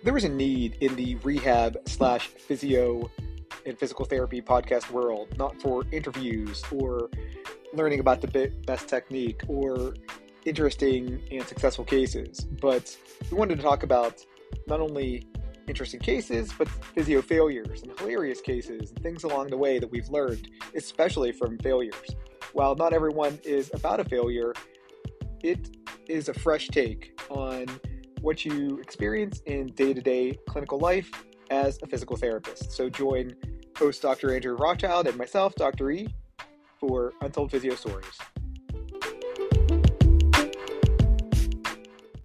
There was a need in the rehab slash physio and physical therapy podcast world, not for interviews or learning about the best technique or interesting and successful cases, but we wanted to talk about not only interesting cases, but physio failures and hilarious cases and things along the way that we've learned, especially from failures. While not everyone is about a failure, it is a fresh take on what you experience in day-to-day clinical life as a physical therapist. So join host Dr. Andrew Rothschild and myself, Dr. E, for Untold Physio Stories.